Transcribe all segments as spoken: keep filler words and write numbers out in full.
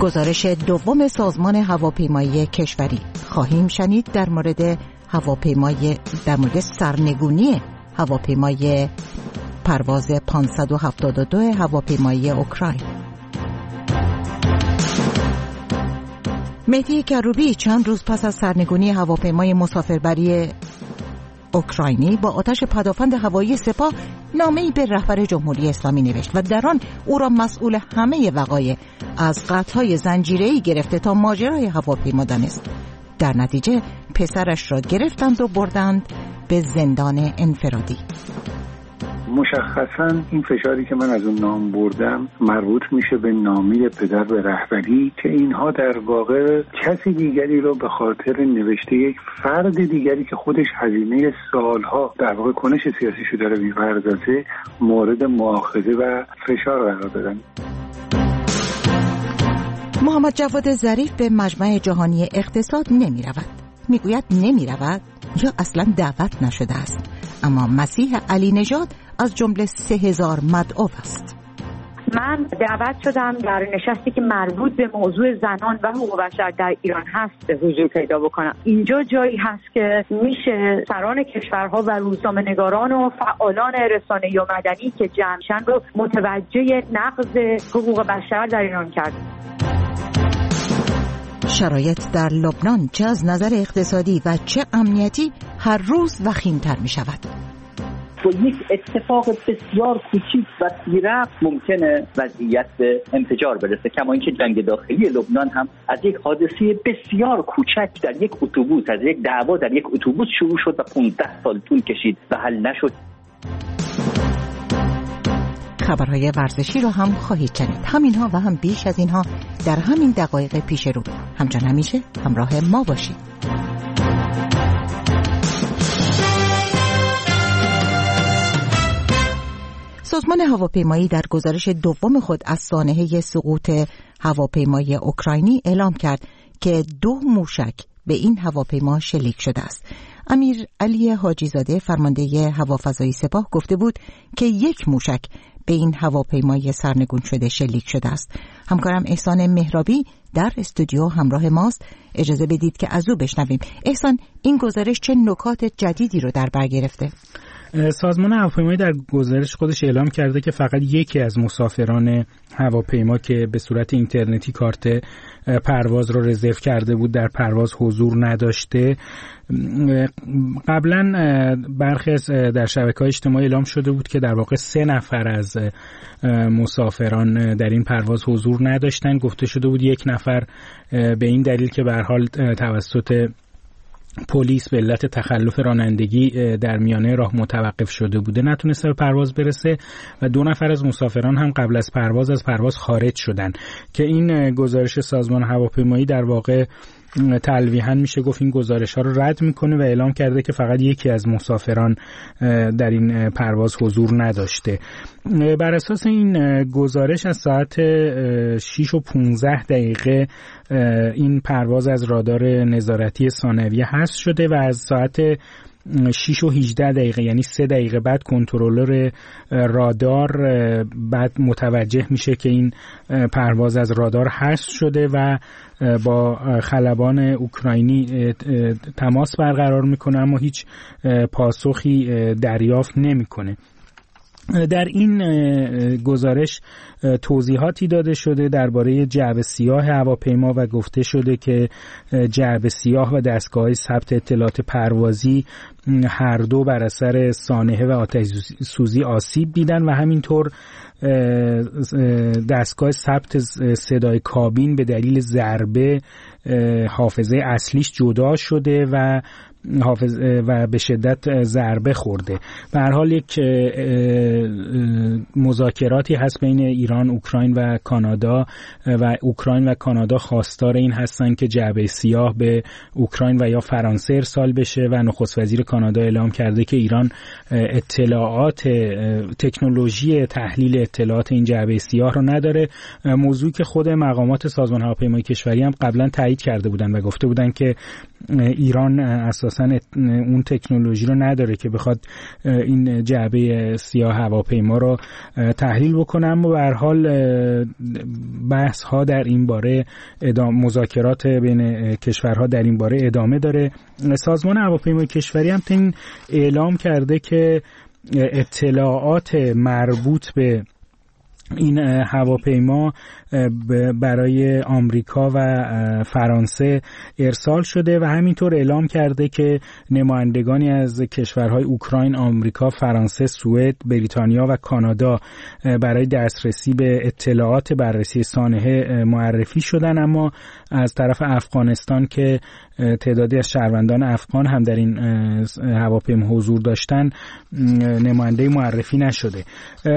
گزارش دوم سازمان هواپیمایی کشوری خواهیم شنید در مورد هواپیمای در مورد سرنگونی هواپیمای پرواز پانصد و هفتاد و دو هواپیمایی اوکراین. مهدی کروبی چند روز پس از سرنگونی هواپیمای مسافربری اوکراینی با آتش پدافند هوایی سپاه نامه‌ای به رهبر جمهوری اسلامی نوشت و در آن او را مسئول همه وقایع از قطع‌های زنجیره‌ای گرفته تا ماجرای هواپیما دانست. در نتیجه پسرش را گرفتند و بردند به زندان انفرادی. مشخصاً این فشاری که من از اون نام بردم مربوط میشه به نامه پدر به رهبری که اینها در واقع کسی دیگری رو به خاطر نوشته یک فرد دیگری که خودش هزینه سالها در واقع کنش سیاسیشو داره می‌پردازه مورد مؤاخذه و فشار قرار دادن. محمد جواد ظریف به مجمع جهانی اقتصاد نمی رود. می گوید نمی رود یا اصلا دعوت نشده است، اما مسیح علی نژاد از جمله سه هزار مدعو است. من دعوت شدم در نشستی که مربوط به موضوع زنان و حقوق بشر در ایران هست حضور پیدا بکنم. اینجا جایی هست که میشه سران کشورها و روزنامه‌نگاران و فعالان رسانه‌ای و مدنی که جمعشن رو متوجه نقض حقوق بشر در ایران کرد. شرایط در لبنان چه از نظر اقتصادی و چه امنیتی هر روز وخیم‌تر می شود. با یک اتفاق بسیار کوچیک و بی‌ربط ممکنه وضعیت به انفجار برسه، کما اینکه جنگ داخلی لبنان هم از یک حادثه بسیار کوچک در یک اتوبوس، از یک دعوا در یک اتوبوس شروع شد و پانزده سال طول کشید و حل نشد. خبرهای ورزشی رو هم خواهید شنید. همینها و هم بیش از اینها در همین دقایق پیش رو. همچنان همیشه همراه ما باشید. سازمان هواپیمایی در گزارش دوم خود از سانحه سقوط هواپیمای اوکراینی اعلام کرد که دو موشک به این هواپیما شلیک شده است. امیر علی حاجی زاده فرمانده هوافضایی سپاه گفته بود که یک موشک به این هواپیمای سرنگون شده شلیک شده است. همکارم احسان مهرابی در استودیو همراه ماست. اجازه بدید که از او بشنویم. احسان، این گزارش چه نکات جدیدی رو در بر گرفته؟ سازمان هواپیمایی در گزارش خودش اعلام کرده که فقط یکی از مسافران هواپیما که به صورت اینترنتی کارت پرواز رو رزرو کرده بود در پرواز حضور نداشته. قبلا برخی از در شبکه‌های اجتماعی اعلام شده بود که در واقع سه نفر از مسافران در این پرواز حضور نداشتن. گفته شده بود یک نفر به این دلیل که به هر حال توسط پلیس به علت تخلف رانندگی در میانه راه متوقف شده بوده نتونسته به پرواز برسه و دو نفر از مسافران هم قبل از پرواز از پرواز خارج شدن که این گزارش سازمان هواپیمایی در واقع تلویحاً میشه گفت این گزارش ها رو رد میکنه و اعلام کرده که فقط یکی از مسافران در این پرواز حضور نداشته. بر اساس این گزارش از ساعت شش و پانزده دقیقه این پرواز از رادار نظارتی ثانویه حذف شده و از ساعت شش و هجده دقیقه یعنی سه دقیقه بعد کنترلر رادار بعد متوجه میشه که این پرواز از رادار حذف شده و با خلبان اوکراینی تماس برقرار میکنه اما هیچ پاسخی دریافت نمیکنه. در این گزارش توضیحاتی داده شده درباره جعبه سیاه هواپیما و گفته شده که جعبه سیاه و دستگاه ثبت اطلاعات پروازی هر دو بر اثر سانحه و آتش سوزی آسیب دیدن و همینطور دستگاه ثبت صدای کابین به دلیل ضربه حافظه اصلیش جدا شده و حافظ و به شدت ضربه خورده. به هر حال یک مذاکراتی هست بین ایران، اوکراین و کانادا و اوکراین و کانادا خواستار این هستن که جعبه سیاه به اوکراین و یا فرانسه ارسال بشه و نخست وزیر کانادا اعلام کرده که ایران اطلاعات تکنولوژی تحلیل اطلاعات این جعبه سیاه رو نداره. موضوعی که خود مقامات سازمان هواپیمایی کشوری هم قبلا تایید کرده بودن و گفته بودن که ایران اساساً اساساً اون تکنولوژی رو نداره که بخواد این جعبه سیاه هواپیما رو تحلیل بکنه. اما به هر حال بحث ها در این باره ادامه، مذاکرات بین کشورها در این باره ادامه داره. سازمان هواپیمای کشوری هم این اعلام کرده که اطلاعات مربوط به این هواپیما برای آمریکا و فرانسه ارسال شده و همینطور اعلام کرده که نمایندگانی از کشورهای اوکراین، آمریکا، فرانسه، سوئد، بریتانیا و کانادا برای دسترسی به اطلاعات بررسی سانحه معرفی شدن. اما از طرف افغانستان که تعدادی از شهروندان افغان هم در این هواپیما حضور داشتن، نماینده معرفی نشده.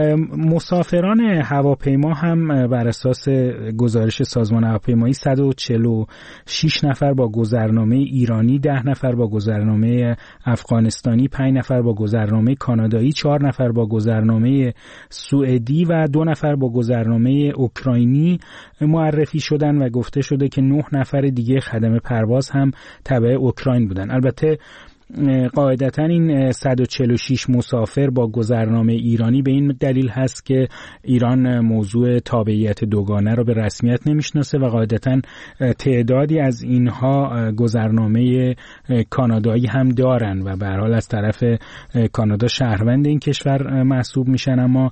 مسافران هواپیما هم بر اساس گزارش سازمان هواپیمایی صد و چهل و شش نفر با گذرنامه ایرانی، ده نفر با گذرنامه افغانستانی، پنج نفر با گذرنامه کانادایی، چهار نفر با گذرنامه سوئدی و دو نفر با گذرنامه اوکراینی معرفی شدن و گفته شده که نه نفر دیگه خدمه پرواز هم تبع اوکراین بودن. البته قاعدتاً این صد و چهل و شش مسافر با گذرنامه ایرانی به این دلیل هست که ایران موضوع تابعیت دوگانه رو به رسمیت نمیشناسه و قاعدتاً تعدادی از اینها گذرنامه کانادایی هم دارن و به هر حال از طرف کانادا شهروند این کشور محسوب میشن، اما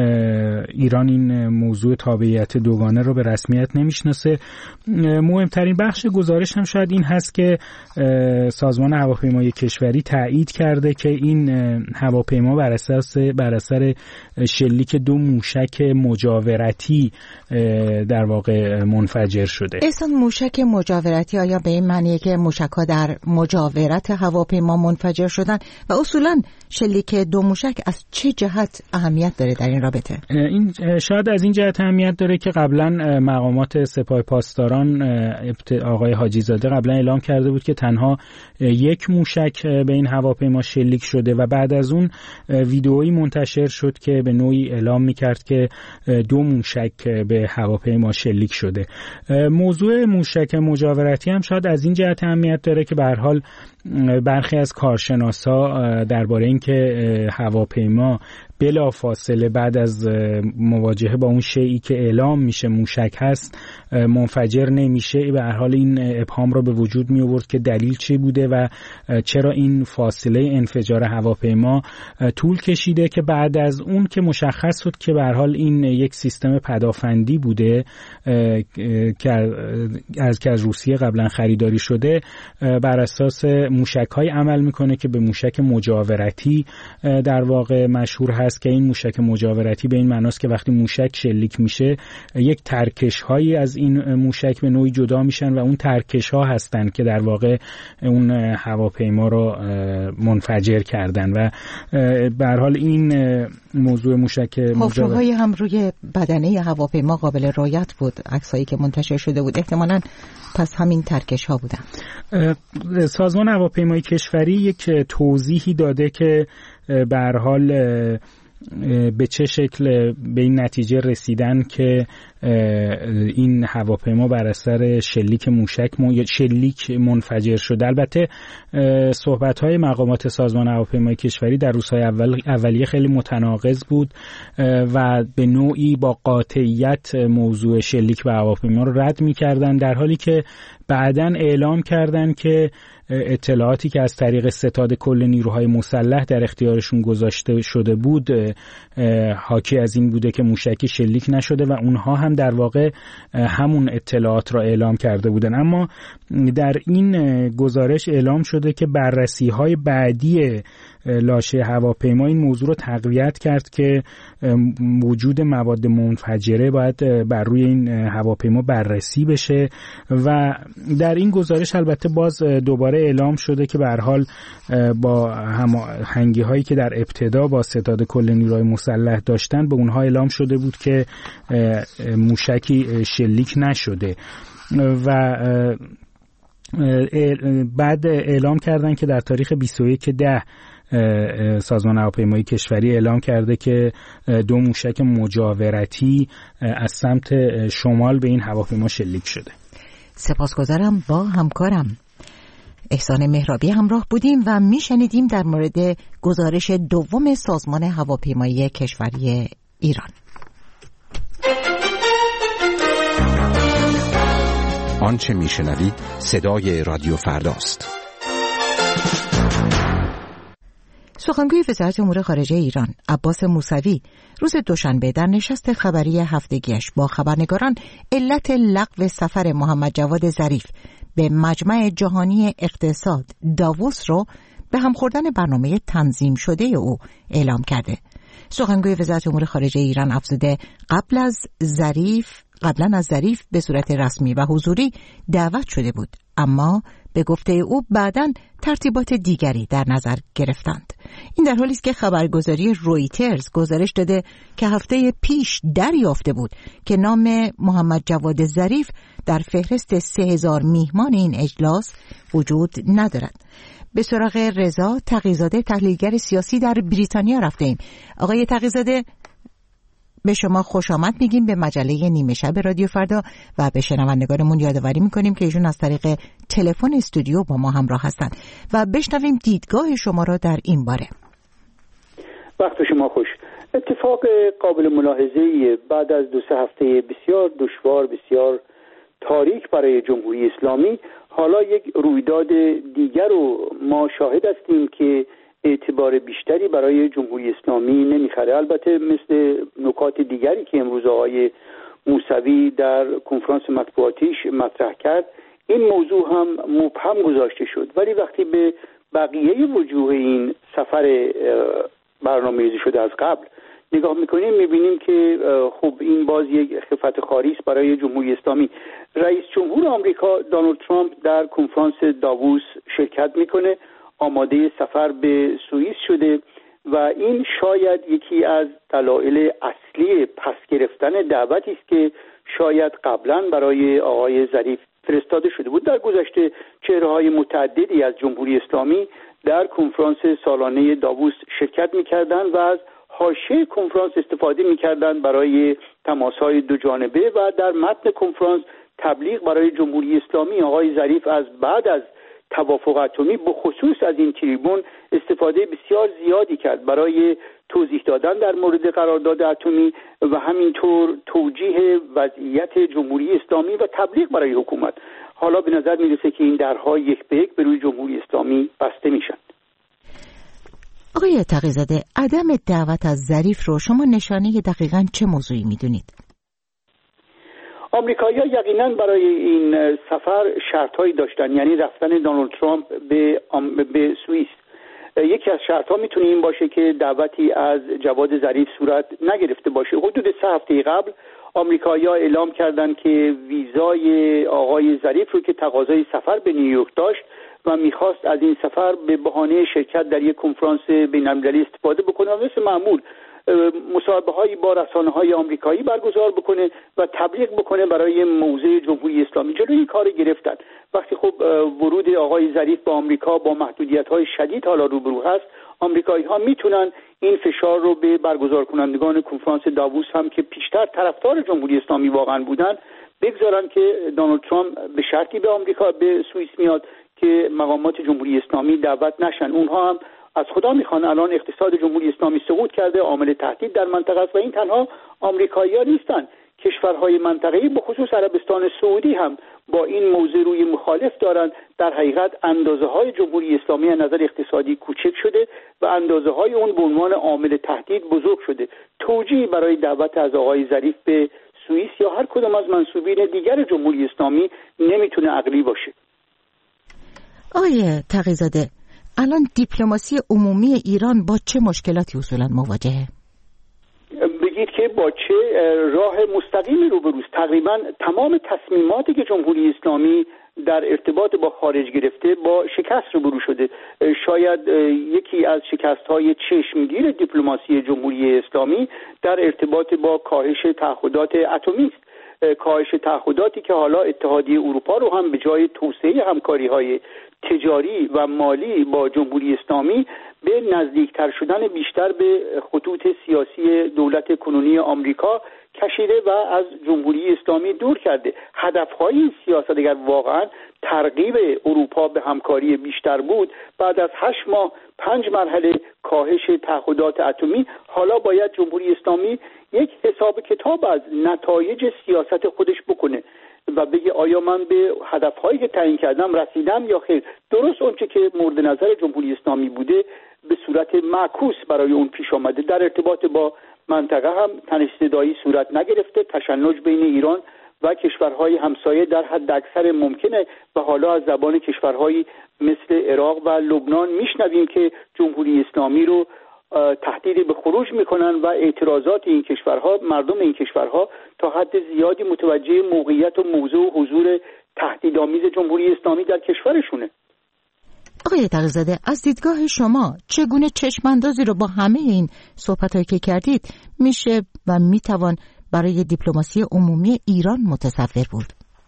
ایران این موضوع تابعیت دوگانه رو به رسمیت نمیشناسه. مهمترین بخش گزارش هم شاید این هست که سازمان هواپیمایی کشوری تایید کرده که این هواپیما بر اساس بر اثر شلیک دو موشک مجاورتی در واقع منفجر شده. احسان، موشک مجاورتی آیا به این معنیه که موشک‌ها در مجاورت هواپیما منفجر شدن و اصولاً شلیک دو موشک از چه جهت اهمیت داره در این رابطه؟ این شاید از این جهت اهمیت داره که قبلا مقامات سپاه پاسداران آقای حاجی زاده قبلا اعلام کرده بود که تنها یک موشک به این هواپیما شلیک شده و بعد از اون ویدئویی منتشر شد که به نوعی اعلام می‌کرد که دو موشک به هواپیما شلیک شده. موضوع موشک مجاورتی هم شاید از این جهت اهمیت داره که به هر حال برخی از کارشناسا درباره اینکه هواپیما بلا فاصله بعد از مواجهه با اون شیئی که اعلام میشه موشک هست منفجر نمیشه، به هر حال این ابهام رو به وجود می آورد که دلیل چی بوده و چرا این فاصله انفجار هواپیما طول کشیده، که بعد از اون که مشخص شد که به هر حال این یک سیستم پدافندی بوده که از که از روسیه قبلا خریداری شده، بر اساس موشک‌های عمل میکنه که به موشک مجاورتی در واقع مشهور هست، که این موشک مجاورتی به این معناست که وقتی موشک شلیک میشه یک ترکش هایی از این موشک به نوعی جدا میشن و اون ترکش ها هستن که در واقع اون هواپیما رو منفجر کردن و به هر حال این موضوع موشک مجاورتی هم روی بدنه هواپیما قابل رؤیت بود، عکسایی که منتشر شده بود، احتمالاً پس همین ترکش ها بودن. سازمان هواپیمای کشوری یک توضیحی داده که به هر حال به چه شکل به این نتیجه رسیدن که این هواپیما بر اثر شلیک موشک شلیک منفجر شده. البته صحبت‌های مقامات سازمان هواپیمای کشوری در روزهای اول اولیه خیلی متناقض بود و به نوعی با قاطعیت موضوع شلیک به هواپیما رو رد می‌کردن، در حالی که بعداً اعلام کردن که اطلاعاتی که از طریق ستاد کل نیروهای مسلح در اختیارشون گذاشته شده بود حاکی از این بوده که موشکی شلیک نشده و اونها هم در واقع همون اطلاعات را اعلام کرده بودن. اما در این گزارش اعلام شده که بررسی‌های بعدی لاشه هواپیما این موضوع رو تقویت کرد که وجود مواد منفجره باید بر روی این هواپیما بررسی بشه و در این گزارش البته باز دوباره اعلام شده که به هر حال با هماهنگی هایی که در ابتدا با ستاد کل نیروهای مسلح داشتن به اونها اعلام شده بود که موشکی شلیک نشده و بعد اعلام کردن که در تاریخ بیست و یک ده سازمان هواپیمایی کشوری اعلام کرده که دو موشک مجاورتی از سمت شمال به این هواپیما شلیک شده. سپاسگزارم با همکارم. احسان مهرابی همراه بودیم و میشنیدیم در مورد گزارش دوم سازمان هواپیمایی کشوری ایران. آنچه میشنوید صدای رادیو فرداست. سخنگوی وزارت امور خارجه ایران عباس موسوی روز دوشنبه در نشست خبری هفتگیش با خبرنگاران علت لغو سفر محمد جواد ظریف به مجمع جهانی اقتصاد داووس رو به هم خوردن برنامه تنظیم شده او اعلام کرده. سخنگوی وزارت امور خارجه ایران افزوده قبل از ظریف قبلا از ظریف به صورت رسمی و حضوری دعوت شده بود، اما به گفته او بعداً ترتیبات دیگری در نظر گرفتند. این در حالی است که خبرگزاری رویترز گزارش داده که هفته پیش دریافته بود که نام محمد جواد ظریف در فهرست سه هزار میهمان این اجلاس وجود ندارد. به سراغ رضا تقی‌زاده تحلیلگر سیاسی در بریتانیا رفته ایم. آقای تقی‌زاده، به شما خوش آمد میگیم به مجله نیمه شب رادیو فردا و به شنوندگانمون یادآوری میکنیم که ایشون از طریق تلفن استودیو با ما همراه هستند و بشنویم دیدگاه شما را در این باره. وقت شما خوش. اتفاق قابل ملاحظه‌ای بعد از دو سه هفته بسیار دشوار، بسیار تاریک برای جمهوری اسلامی، حالا یک رویداد دیگر رو ما شاهد هستیم که اعتبار بیشتری برای جمهوری اسلامی نمیخره. البته مثل نکات دیگری که امروز آقای موسوی در کنفرانس مطبوعاتیش مطرح کرد، این موضوع هم مبهم گذاشته شد، ولی وقتی به بقیه وجوه این سفر برنامه‌ریزی شده از قبل نگاه میکنیم میبینیم که خب این باز یک خفت خاری است برای جمهوری اسلامی. رئیس جمهور آمریکا دونالد ترامپ در کنفرانس داووس شرکت میکنه، آماده سفر به سوئیس شده و این شاید یکی از دلایل اصلی پس گرفتن دعوتی است که شاید قبلا برای آقای ظریف فرستاده شده بود. در گذشته چهره‌های متعددی از جمهوری اسلامی در کنفرانس سالانه داووس شرکت می‌کردند و از حاشیه کنفرانس استفاده می‌کردند برای تماس‌های دو جانبه و در متن کنفرانس تبلیغ برای جمهوری اسلامی. آقای ظریف از بعد از توافق اتمی به خصوص از این تریبون استفاده بسیار زیادی کرد برای توضیح دادن در مورد قرارداد اتمی و همینطور توجیه وضعیت جمهوری اسلامی و تبلیغ برای حکومت. حالا به نظر میرسه که این درها یک به یک به روی جمهوری اسلامی بسته میشن. آقای تقی‌زاده، عدم دعوت از ظریف رو شما نشانه دقیقاً چه موضوعی میدونید؟ آمریکایی‌ها یقینا برای این سفر شرط‌هایی داشتن، یعنی رفتن دونالد ترامپ به به سوئیس. یکی از شرط‌ها میتونه این باشه که دعوتی از جواد ظریف صورت نگرفته باشه. حدود سه هفته قبل آمریکایی‌ها اعلام کردند که ویزای آقای ظریف رو که تقاضای سفر به نیویورک داشت و میخواست از این سفر به بهانه شرکت در یک کنفرانس بین‌المللی استفاده بکنه و مثل معمول مصاحبه هایی با رسانه های آمریکایی برگزار بکنه و تبلیغ بکنه برای موضع جمهوری اسلامی. جلوی این کار گرفتن. وقتی خب ورود آقای ظریف به آمریکا با محدودیت های شدید حالا روبرو هست، آمریکایی ها میتونن این فشار رو به برگزار کنندگان کنفرانس داووس هم که پیشتر طرفدار جمهوری اسلامی واقعا بودن بگذارن که دونالد ترامپ به شرطی به آمریکا به سوئیس میاد که مقامات جمهوری اسلامی دعوت نشن. اونها هم از خدا میخوان. الان اقتصاد جمهوری اسلامی سقوط کرده، عامل تهدید در منطقه است و این تنها آمریکایی‌ها نیستن. کشورهای منطقه‌ای به خصوص عربستان سعودی هم با این موضوع روی مخالف دارند. در حقیقت اندازه‌های جمهوری اسلامی از نظر اقتصادی کوچک شده و اندازه‌های اون به عنوان عامل تهدید بزرگ شده. توجیهی برای دعوت از آقای ظریف به سوئیس یا هر کدام از منسوبین دیگر جمهوری اسلامی نمیتونه عقلی باشه. آقای تقی‌زاده، الان دیپلماسی عمومی ایران با چه مشکلاتی اصولا مواجهه؟ بگید که با چه راه مستقیمی روبروست. تقریبا تمام تصمیماتی که جمهوری اسلامی در ارتباط با خارج گرفته با شکست روبرو شده. شاید یکی از شکست‌های چشمگیر دیپلماسی جمهوری اسلامی در ارتباط با کاهش تعهدات اتمی است. کاهش تعهداتی که حالا اتحادیه اروپا رو هم به جای توسعه همکاری‌های تجاری و مالی با جمهوری اسلامی به نزدیکتر شدن بیشتر به خطوط سیاسی دولت کنونی آمریکا کشیده و از جمهوری اسلامی دور کرده. هدفهای این سیاست اگر واقعا ترغیب اروپا به همکاری بیشتر بود، بعد از هشت ماه پنج مرحله کاهش تعهدات اتمی، حالا باید جمهوری اسلامی یک حساب کتاب از نتایج سیاست خودش بکنه و بگه آیا من به هدفهایی که تعیین کردم رسیدم یا خیر. درست اونچه که مورد نظر جمهوری اسلامی بوده به صورت معکوس برای اون پیش آمده. در ارتباط با منطقه هم تنش‌زدایی صورت نگرفته، تشنج بین ایران و کشورهای همسایه در حد اکثر ممکنه و حالا از زبان کشورهایی مثل عراق و لبنان میشنویم که جمهوری اسلامی رو تهدید به خروج میکنن و اعتراضات این کشورها، مردم این کشورها تا حد زیادی متوجه موقعیت و موضوع و حضور تهدیدآمیز جمهوری اسلامی در کشورشونه. آقای تقی‌زاده، از دیدگاه شما چگونه چشماندازی رو با همه این صحبتایی که کردید میشه و میتوان برای دیپلماسی عمومی ایران متصور بود؟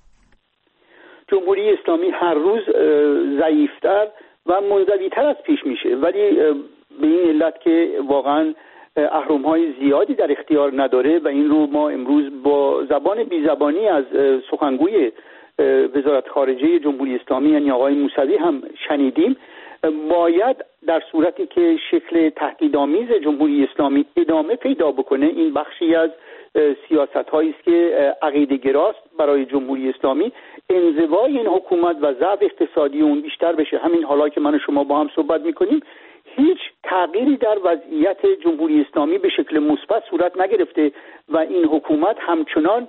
جمهوری اسلامی هر روز ضعیفتر و منزویتر از پیش میشه، ولی به این علت که واقعا اهرم‌های زیادی در اختیار نداره و این رو ما امروز با زبان بیزبانی از سخنگوی وزارت خارجه جمهوری اسلامی یعنی آقای موسوی هم شنیدیم، باید در صورتی که شکل تهدیدآمیز جمهوری اسلامی ادامه پیدا بکنه، این بخشی از سیاست‌هایی است که عقیده‌گراست برای جمهوری اسلامی، انزوای این حکومت و ضعف اقتصادی اون بیشتر بشه. همین حالا که من و شما با هم صحبت می‌کنیم هیچ تغییری در وضعیت جمهوری اسلامی به شکل مثبت صورت نگرفته و این حکومت همچنان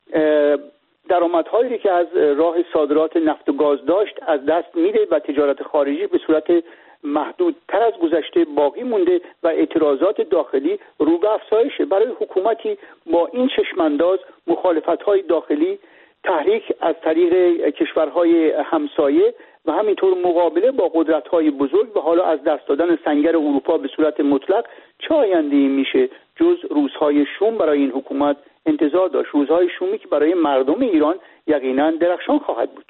درآمدهایی که از راه صادرات نفت و گاز داشت از دست میده و تجارت خارجی به صورت محدودتر از گذشته باقی مونده و اعتراضات داخلی رو به افزایشه. برای حکومتی با این چشمانداز مخالفت‌های داخلی، تحریک از طریق کشورهای همسایه و همینطور مقابله با قدرت‌های بزرگ و حالا از دست دادن سنگر اروپا به صورت مطلق، چه آینده‌ای میشه جز روزهای شوم برای این حکومت انتظار داشت؟ روزهای شومی که برای مردم ایران یقینا درخشان خواهد بود.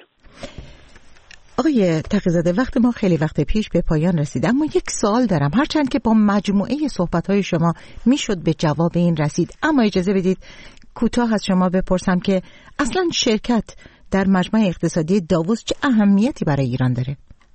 آقای تقی‌زاده، وقت ما خیلی وقت پیش به پایان رسید، اما یک سوال دارم، هرچند که با مجموعه صحبت‌های شما میشد به جواب این رسید، اما اجازه بدید کوتاه از شما بپرسم که اصلا شرکت در مجمع اقتصادی داووس چه اهمیتی برای ایران داره؟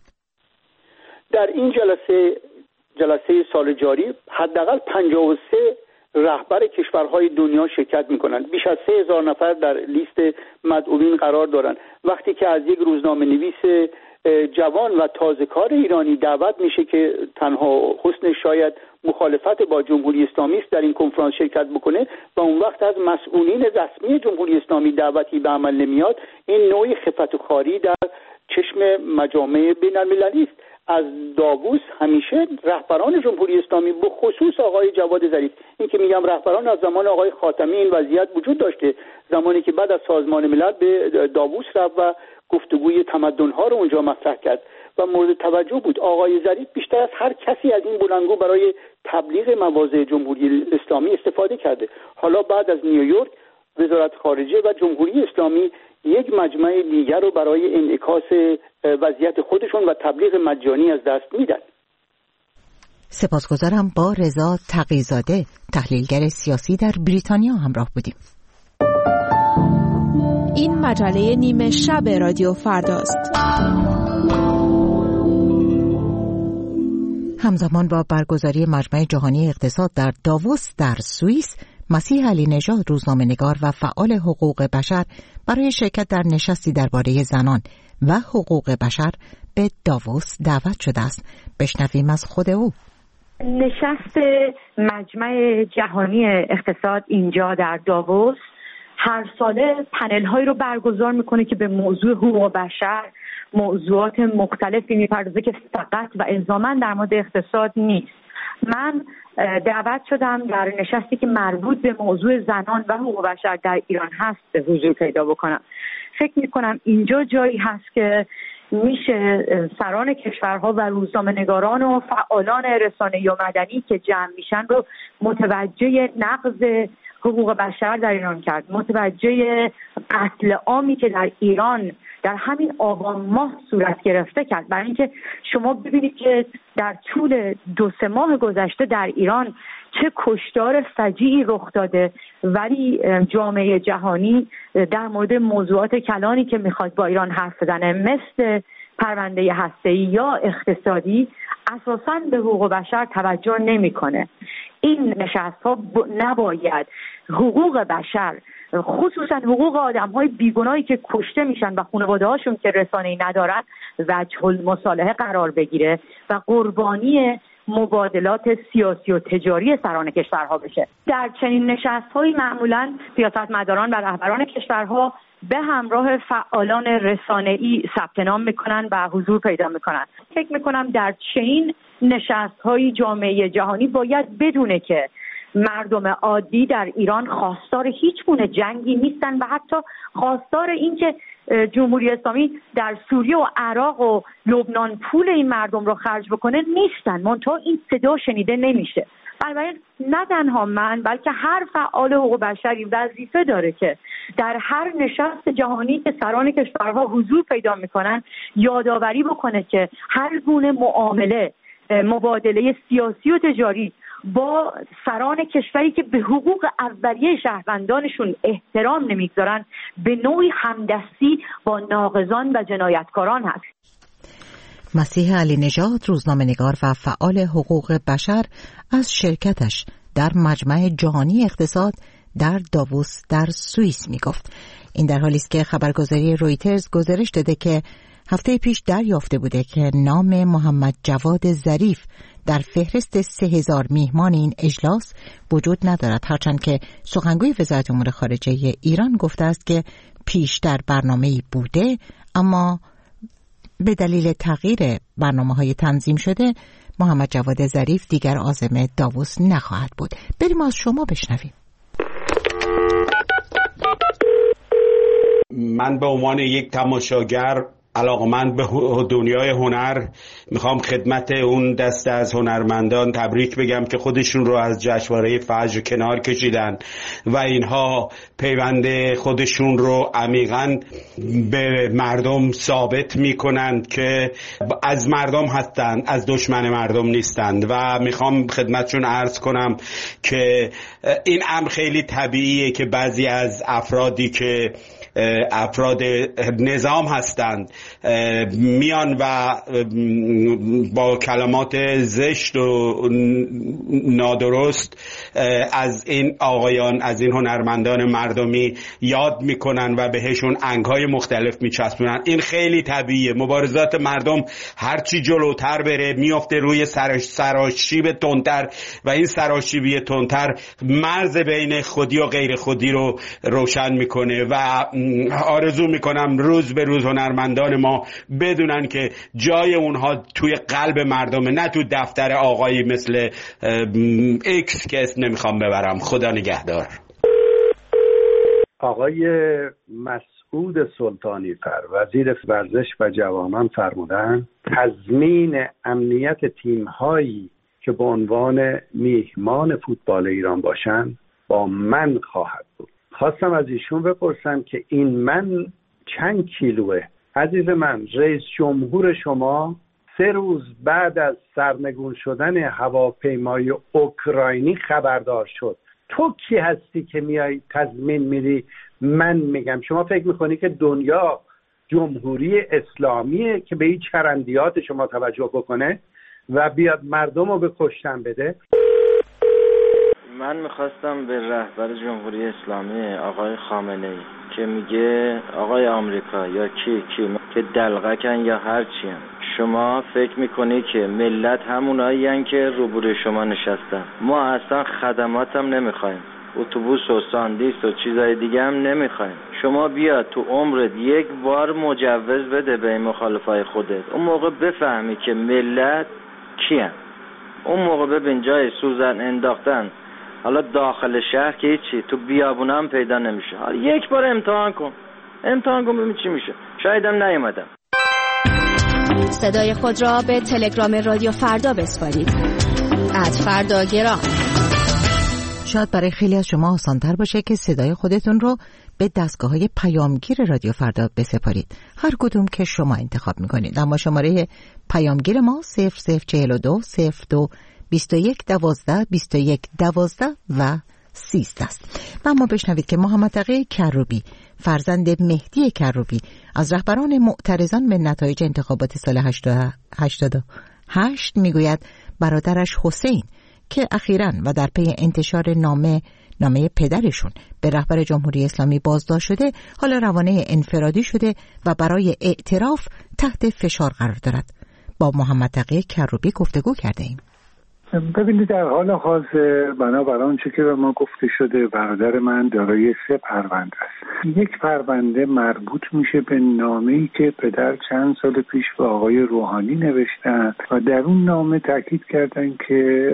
در این جلسه جلسه سال جاری حداقل پنجاه و سه رهبر کشورهای دنیا شرکت میکنند. بیش از سه هزار نفر در لیست مدعوین قرار دارند. وقتی که از یک روزنامه نویس جوان و تازه‌کار ایرانی دعوت میشه که تنها حسن شاید مخالفت با جمهوری اسلامی است در این کنفرانس شرکت بکنه و اون وقت از مسئولین رسمی جمهوری اسلامی دعوتی به عمل نمیاد، این نوعی خفت و خاری در چشم مجامع بین‌المللی است. از داووس همیشه رهبران جمهوری اسلامی به خصوص آقای جواد ظریف، این که میگم رهبران، از زمان آقای خاتمی این وضعیت وجود داشته، زمانی که بعد از سازمان ملل به داووس رفت و گفتگوی تمدن‌ها رو اونجا مطرح کرد و مورد توجه بود. آقای ظریف بیشتر از هر کسی از این بلندگو برای تبلیغ مواضع جمهوری اسلامی استفاده کرده. حالا بعد از نیویورک وزارت خارجه و جمهوری اسلامی یک مجمع دیگر رو برای انعکاس وضعیت خودشون و تبلیغ مجانی از دست میدن. سپاسگزارم. با رضا تقی‌زاده، تحلیلگر سیاسی در بریتانیا همراه بودیم. این مجله نیمه شب رادیو فرداست. همزمان با برگزاری مجمع جهانی اقتصاد در داووس در سوئیس، مسیح علی نژاد، روزنامه‌نگار و فعال حقوق بشر، برای شرکت در نشستی درباره زنان و حقوق بشر به داووس دعوت شده است. بشنویم از خود او. نشست مجمع جهانی اقتصاد اینجا در داووس هر ساله پنل هایی رو برگزار میکنه که به موضوع حقوق بشر، موضوعات مختلفی میپردازه که فقط و الزاماً در مورد اقتصاد نیست. من دعوت شدم در نشستی که مربوط به موضوع زنان و حقوق بشر در ایران هست به حضور پیدا بکنم. فکر میکنم اینجا جایی هست که میشه سران کشورها و روزنامه‌نگاران و فعالان رسانه‌ای و مدنی که جمع میشن رو متوجه نقض حقوق بشر در ایران کرد، متوجه قتل عامی که در ایران در همین آبان ماه صورت گرفته کرد. برای اینکه شما ببینید که در طول دو سه ماه گذشته در ایران چه کشتار فجیعی رخ داده، ولی جامعه جهانی در مورد موضوعات کلانی که میخواد با ایران حرف بزنه مثل پرونده هسته‌ای یا اقتصادی اساساً به حقوق بشر توجه نمیکنه. این نشست‌ها ب... نباید حقوق بشر، خصوصا حقوق آدم‌های بیگناهی که کشته میشن و خانواده‌هاشون که رسانه‌ای ندارن وجه المصالحه قرار بگیره و قربانی مبادلات سیاسی و تجاری سران کشورها بشه. در چنین نشست‌هایی معمولاً سیاستمداران و رهبران کشورها به همراه فعالان رسانه‌ای ثبت نام میکنن و حضور پیدا میکنن. فکر میکنم در چنین نشست‌های جامعه جهانی باید بدونه که مردم عادی در ایران خواستار هیچ گونه جنگی نیستن و حتی خواستار این که جمهوری اسلامی در سوریه و عراق و لبنان پول این مردم رو خرج بکنه نیستن، منتها این صدا شنیده نمیشه. بنابراین نه تنها من بلکه هر فعال حقوق بشری وظیفه داره که در هر نشست جهانی که سران کشورها حضور پیدا میکنن یادآوری بکنه که هر گونه معامله، مبادله سیاسی و تجاری با سران کشوری که به حقوق اولیه شهروندانشون احترام نمیگذارن به نوعی همدستی با ناقضان و جنایتکاران هست. مسیح علی نژاد، روزنامه‌نگار و فعال حقوق بشر، از شرکتش در مجمع جهانی اقتصاد در داووس در سوئیس میگفت. این در حالی است که خبرگزاری رویترز گزارش داده که هفته پیش دریافته بوده که نام محمد جواد ظریف در فهرست سه هزار میهمان این اجلاس وجود ندارد، هرچند که سخنگوی وزارت امور خارجه ایران گفته است که پیشتر برنامه‌ای بوده اما به دلیل تغییر برنامه‌های تنظیم شده محمد جواد ظریف دیگر عازم داووس نخواهد بود. بریم از شما بشنویم. من به عنوان یک تماشاگر علاقمند به دنیای هنر میخوام خدمت اون دسته از هنرمندان تبریک بگم که خودشون رو از جشنواره فجر کنار کشیدن و اینها پیوند خودشون رو عمیقاً به مردم ثابت میکنند که از مردم هستند، از دشمن مردم نیستند و میخوام خدمتشون عرض کنم که این امر خیلی طبیعیه که بعضی از افرادی که افراد نظام هستند میان و با کلمات زشت و نادرست از این آقایان، از این هنرمندان مردمی یاد میکنن و بهشون انگهای مختلف میچسبونن. این خیلی طبیعیه. مبارزات مردم هرچی جلوتر بره میفته روی سراشیب تندتر و این سراشیبی تندتر مرز بین خودی و غیر خودی رو روشن میکنه و آرزو میکنم روز به روز هنرمندان ما بدونن که جای اونها توی قلب مردمه، نه تو دفتر آقایی مثل ایکس که اسم نمیخوام ببرم. خدا نگهدار. آقای مسعود سلطانی فر وزیر ورزش و جوانان فرمودن تضمین امنیت تیم‌هایی که به عنوان میهمان فوتبال ایران باشن با من خواهد بود. خواستم از ایشون بپرسم که این من چند کیلوه؟ عزیز من، رئیس جمهور شما سه روز بعد از سرنگون شدن هواپیمای اوکراینی خبردار شد. تو کی هستی که میای تضمین میدی؟ من میگم شما فکر میکنی که دنیا جمهوری اسلامیه که به این چرندیات شما توجه بکنه و بیاد مردم رو به کشتن بده؟ من میخواستم به رهبر جمهوری اسلامی آقای خامنه‌ای که میگه آقای آمریکا یا کی کی که دلغکن یا هر چی هم. شما فکر میکنی که ملت همونایی هن که روبروی شما نشستن؟ ما اصلا خدمات هم نمیخوایم، اتوبوس و ساندیس و چیزای دیگه هم نمیخوایم. شما بیا تو عمرت یک بار مجوز بده به این مخالفای خودت، اون موقع بفهمی که ملت کیه. اون موقع ببین جای سوزن انداختن حالا داخل شهر که هیچی، تو بیابونا هم پیدا نمیشه. حالا یک بار امتحان کن امتحان کن ببین چی میشه. شایدم نیومدم. صدای خود را به تلگرام رادیو فردا بسپارید. ات فردا گرام. شاید برای خیلی از شما آسان‌تر باشه که صدای خودتون رو به دستگاه‌های پیامگیر رادیو فردا بسپارید، هر کدوم که شما انتخاب می‌کنید. اما شماره پیامگیر ما صفر صفر چهل و دو صفر دو بیست و یک دوازده بیست و یک دوازده و سیزده است. و اما بشنوید که محمد تقی کروبی فرزند مهدی کروبی از رهبران معترضان به نتایج انتخابات سال هشتاد و هشت میگوید برادرش حسین که اخیراً و در پی انتشار نامه نامه پدرشون به رهبر جمهوری اسلامی بازداشت شده، حالا روانه انفرادی شده و برای اعتراف تحت فشار قرار دارد. با محمد تقی کروبی گفتگو کرده ایم. ببینید، در حال حاضر بنابر آنچه که به ما گفته شده برادر من دارای سه پرونده است. یک پرونده مربوط میشه به نامه‌ای که پدر چند سال پیش به آقای روحانی نوشتن و در اون نامه تاکید کردن که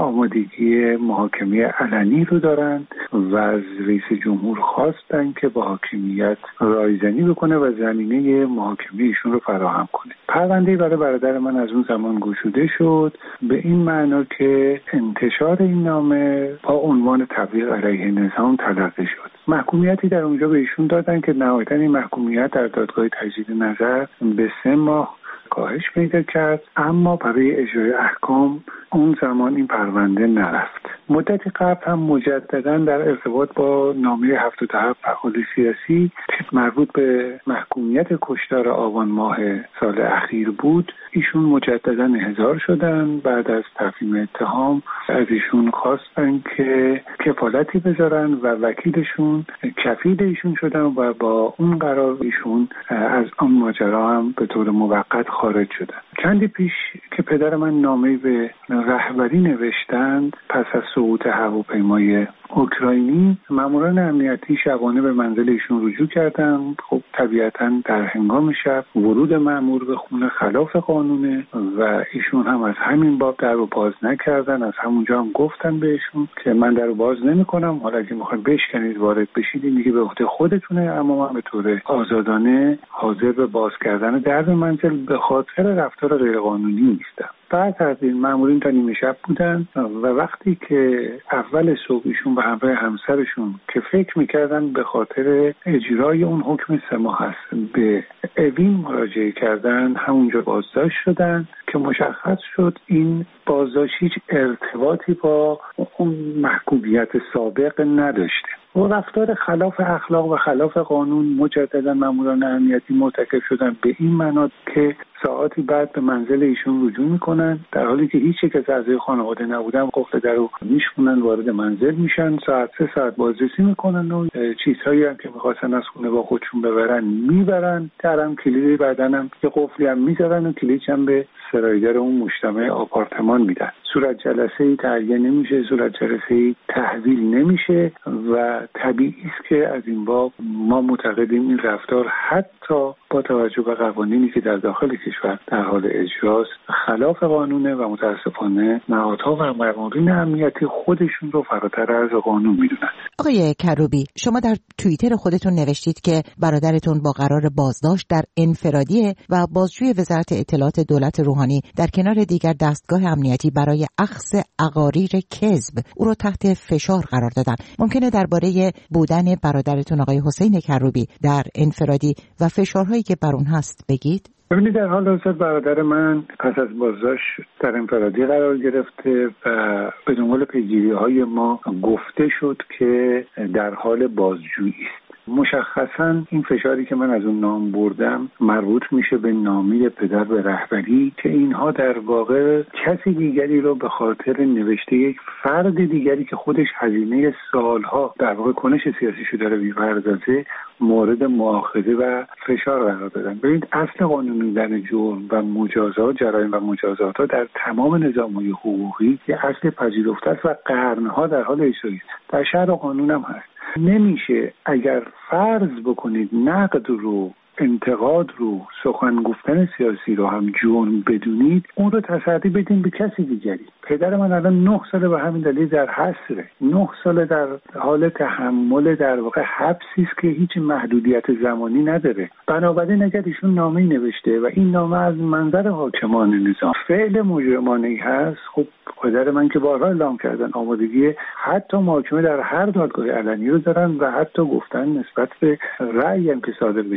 آمادگی محاکمه علنی رو دارن و از رئیس جمهور خواستن که با حاکمیت رایزنی بکنه و زمینه محاکمه ایشون رو فراهم کنه. پرونده برای برادر من از اون زمان گشوده شد به این معنا که انتشار این نامه با عنوان تبلیغ علیه نظام تلقی شد. محکومیتی در اونجا به ایشون دادن که نهایتاً این محکومیت در دادگاه تجدید نظر به سه ماه کاهش پیدا کرد، اما برای اجرای احکام اون زمان این پرونده نرفت. مدتی قبل هم مجددا در ارتباط با نامه هفتاد و هفت فعال سیاسی که مربوط به محکومیت کشتار آبان ماه سال اخیر بود، ایشون مجددا احضار شدن. بعد از تفهیم اتهام از ایشون خواستن که کفالتی بذارن و وکیلشون کفیل ایشون شدن و با اون قرار ایشون از آن ماجرا هم به طور موقت خارج شدن. چندی پیش که پدر من نامه‌ای به رهبری نوشتند پس از سقوط هواپیمای اوکراینی، ماموران امنیتی شبانه به منزل ایشون رجوع کردند. خب طبیعتاً در هنگام شب ورود مأمور به خونه خلاف قانونه و ایشون هم از همین باب در رو باز نکردن. از همونجا هم گفتن بهشون که من در رو باز نمی‌کنم، حالا اگه می‌خواید بشکنید وارد بشید این دیگه به عهده خودتونه، اما من به طور آزادانه حاضر به باز کردن در منزل به خاطر رفتار غیرقانونی نیستم. بعد از این مامورین تا نیمه شب بودن و وقتی که اول صبح ایشون به همراه همسرشون که فکر میکردن به خاطر اجرای اون حکم سه ماه هست به اوین مراجعه کردن، همونجا بازداشت شدن که مشخص شد این بازداشت هیچ ارتباطی با اون محکومیت سابق نداشته و رفتار خلاف اخلاق و خلاف قانون. مجددا ماموران امنیتی مرتکب شدن به این معنا که ساعتی بعد به منزل ایشون رجوع میکنن در حالی که هیچ یک از اعضای خانواده نبودن، قفل در رو میشکنن، وارد منزل میشن، ساعت سه ساعت بازرسی میکنن و چیزهایی هم که میخواستن از خونه با خودشون ببرن میبرن، درم کلید بدنم که قفلی هم میذارن و کلید هم به سرایدار اون مجتمع آپارتمان میدن. صورت جلسه‌ای تهیه نمیشه، صورت جلسه‌ای تحویل نمیشه و طبیعی است که از این باب ما معتقدیم این رفتار حتی با توجه به قوانینی که در داخل کشور در حال اجراست خلاف قانونه و متاسفانه نهادها و مامورین امنیتی خودشون رو فراتر از قانون میدونن. آقای کروبی، شما در توییتر خودتون نوشتید که برادرتون با قرار بازداشت در انفرادیه و بازجوی وزارت اطلاعات دولت روحانی در کنار دیگر دستگاه امنیتی برای اخذ اقاریر کذب او رو تحت فشار قرار دادن. ممکنه درباره بودن برادرتون آقای حسین کروبی در انفرادی و فشارهایی که بر اون هست بگید؟ ببینید، در حال حاضر برادر من پس از بازداشت در انفرادی قرار گرفته و به دنبال پیگیری‌های ما گفته شد که در حال بازجویی است. مشخصاً این فشاری که من از اون نام بردم مربوط میشه به نامه پدر به رهبری که اینها در واقع کسی دیگری رو به خاطر نوشته یک فرد دیگری که خودش هزینه سالها در واقع کنش سیاسی شده رو می‌پردازه مورد مؤاخذه و فشار قرار دادن. ببینید، اصل قانونی جرم و مجازات، جرایم و مجازات ها در تمام نظام‌های حقوقی که اصل پذیرفته است و قرنها در حال اجرایی است. در شرع و قانون هم هست. نمیشه اگر فرض بکنید نقد رو، انتقاد رو، سخن گفتن سیاسی رو هم جرم بدونید، اون رو تصدی بدین به کسی دیگری. پدر من الان نه ساله به همین دلیل در حبسه. نه ساله در حال تحمل در واقع حبسی است که هیچ محدودیت زمانی نداره. بنابراین اگر ایشون نامه‌ای نوشته و این نامه از منظر حاکمان نظام فعل مجرمانه‌ای هست، خب پدر من که بارها اعلام کردن آمادگی حتی محاکمه در هر دادگاه علنی رو دارن و حتی گفتن نسبت به رأیی هم که صادر بشه تجدید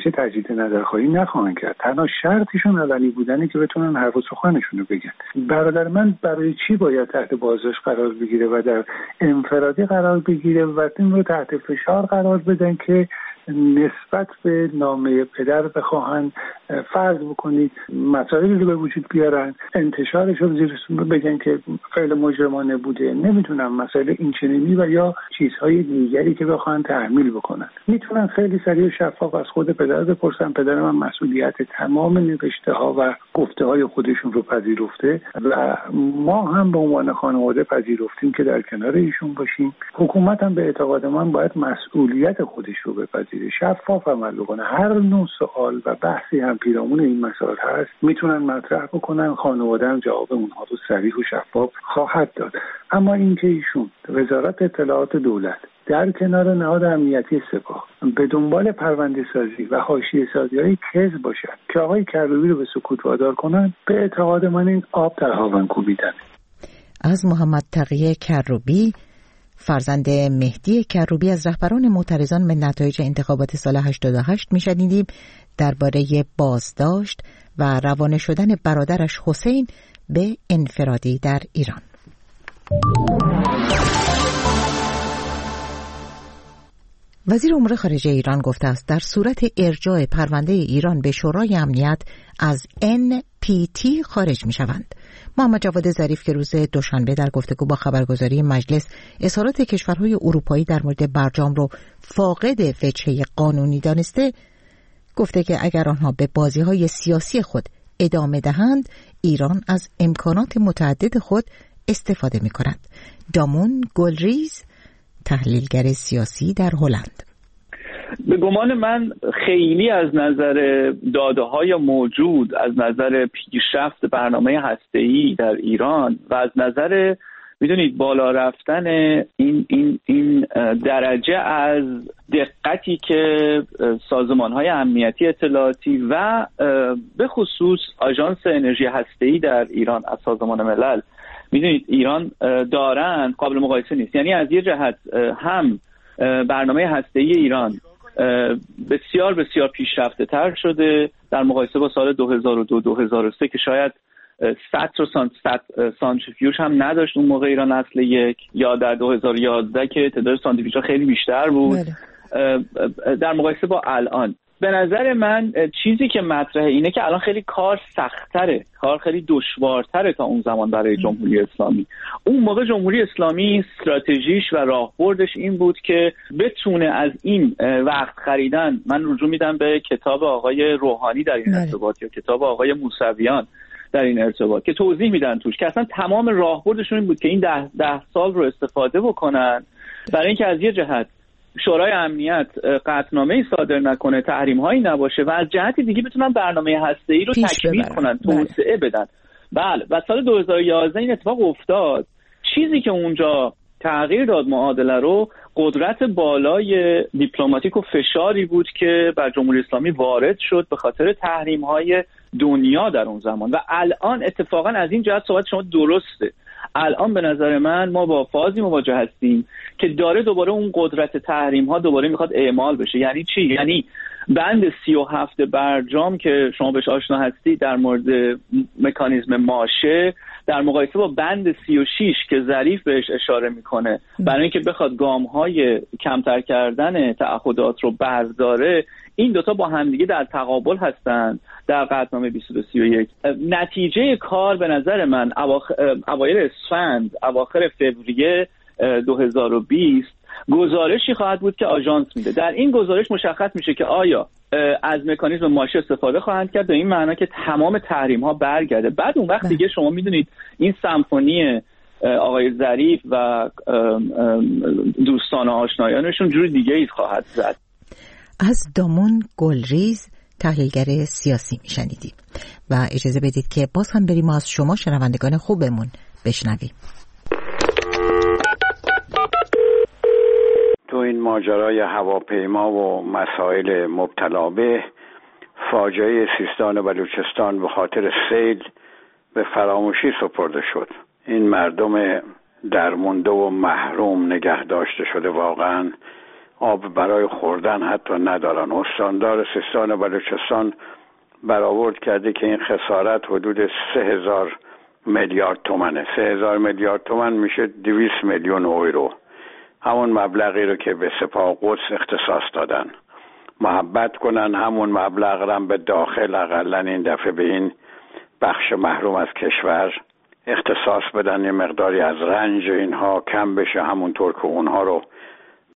تایید نظرخواهی نخواهند کرد. تنها شرطشون علنی بودنه که بتونن حرف و سخنشون رو بگن. برادر من برای چی باید تحت بازداشت قرار بگیره و در انفرادی قرار بگیره و این رو تحت فشار قرار بدن که نسبت به نامه پدر بخواهن فرض بکنید مسائلی رو به وجود بیارن، انتشارش رو زیر بگن که فعل مجرمانه بوده، نمیتونن مسائل اینچنینی و یا چیزهای دیگری که بخواهن تحمیل بکنن. میتونن خیلی سریع و شفاف از خود پدر بپرسن پدر من مسئولیت تمام نوشته ها و گفته های خودشون رو پذیرفته و ما هم به عنوان خانواده پذیرفتیم که در کنار ایشون باشیم. حکومت هم به اعتقاد من باید مسئولیت خودش رو بپذیره، شفاف عمل بکنه. هر نوع سوال و بحثی هم پیرامون این مسائل هست میتونن مطرح بکنن، خانواده هم جواب اونها رو صریح و شفاف خواهد داد. اما اینکه ایشون وزارت اطلاعات دولت در کنار نهاد امنیتی سپاه به دنبال پرونده سازی و حاشیه سازی های کذب باشن که آقای کروبی رو به سکوت وادار کنن، به اعتقاد من این آب در هاون کوبیدن. از محمد تقی کروبی، فرزند مهدی کروبی، از رهبران معترضان به نتایج انتخابات سال هشتاد و هشت می‌شنیدیم درباره بازداشت و روانه شدن برادرش حسین به انفرادی در ایران. وزیر امور خارجه ایران گفته است در صورت ارجاع پرونده ایران به شورای امنیت از ان پی تی خارج می شوند. محمد جواد ظریف که روز دوشنبه در گفتگو با خبرگزاری مجلس اظهارات کشورهای اروپایی در مورد برجام رو فاقد وجهه قانونی دانسته، گفته که اگر آنها به بازی‌های سیاسی خود ادامه دهند، ایران از امکانات متعدد خود استفاده می‌کند. دامون گلریز، تحلیلگر سیاسی در هلند: به گمان من خیلی از نظر داده‌های موجود، از نظر پیشرفت برنامه هسته‌ای در ایران و از نظر میدونید بالا رفتن این این این درجه از دقتی که سازمان‌های امنیتی اطلاعاتی و به خصوص آژانس انرژی هسته‌ای در ایران از سازمان ملل میدونید ایران دارند قابل مقایسه نیست. یعنی از یه جهت هم برنامه هسته‌ای ایران بسیار بسیار پیشرفته تر شده در مقایسه با سال دو هزار و دو دو هزار و سه که شاید سطر و سانتریفیوژ هم نداشت اون موقع ایران اصل یک، یا در دو هزار و یازده که تعداد سانتریفیوژها خیلی بیشتر بود. در مقایسه با الان به نظر من چیزی که مطرحه اینه که الان خیلی کار سخت‌تره، کار خیلی دشوارتره تا اون زمان برای جمهوری اسلامی. اون موقع جمهوری اسلامی استراتژیش و راهبردش این بود که بتونه از این وقت خریدن، من رجوع میدم به کتاب آقای روحانی در این ارتباط یا کتاب آقای موسویان در این ارتباط که توضیح میدن توش که اصلا تمام راهبردشون این بود که این ده, ده سال رو استفاده بکنن برای اینکه از یه جهت شورای امنیت قطعنامه‌ای صادر نکنه، تحریم‌هایی نباشه و از جهت دیگه بتونن برنامه هسته‌ای رو تکمیل کنن، توسعه بدن. بله و سال دو هزار و یازده این اتفاق افتاد. چیزی که اونجا تغییر داد معادله رو قدرت بالای دیپلماتیک و فشاری بود که بر جمهوری اسلامی وارد شد به خاطر تحریم‌های دنیا در اون زمان. و الان اتفاقا از این جهت صحبت شما درسته. الان به نظر من ما با فازی مواجه هستیم که داره دوباره اون قدرت تحریم ها دوباره میخواد اعمال بشه. یعنی چی؟ یعنی بند سی و هفت برجام که شما بهش آشنا هستی در مورد مکانیزم ماشه در مقایسه با بند سی و شش که ظریف بهش اشاره میکنه برای اینکه بخواد گام های کمتر کردن تعهدات رو برداره، این دوتا با همدیگه در تقابل هستند در قطعنامه بیست و دو سی و یک. نتیجه کار به نظر من اوایل اسفند اواخر فوریه دو هزار و بیست گزارشی خواهد بود که آژانس میده. در این گزارش مشخص میشه که آیا از مکانیزم ماشه استفاده خواهند کرد به این معنا که تمام تحریم ها برگرده. بعد اون وقت دیگه شما میدونید این سمفونی آقای ظریف و دوستان و آشنایانشون جور دیگه ای خواهد زد. از دامون گلریز، تحلیلگر سیاسی میشنیدیم و اجازه بدید که باز هم بریم از شما شنوندگان خوبمون بشنویم. تو این ماجرای هواپیما و مسائل مبتلا به فاجعه سیستان و بلوچستان به خاطر سیل به فراموشی سپرده شد. این مردم درمونده و محروم نگه داشته شده واقعا آب برای خوردن حتی ندارن. استاندار سیستان و بلوچستان برآورد کرده که این خسارت حدود سه هزار میلیارد تومنه. سه هزار میلیارد تومن میشه دویست میلیون یورو، همون مبلغی رو که به سپاه قدس اختصاص دادن. محبت کنن همون مبلغ رو به داخل اقلا این دفعه به این بخش محروم از کشور اختصاص بدن، یه مقداری از رنج اینها کم بشه، همونطور که اونها رو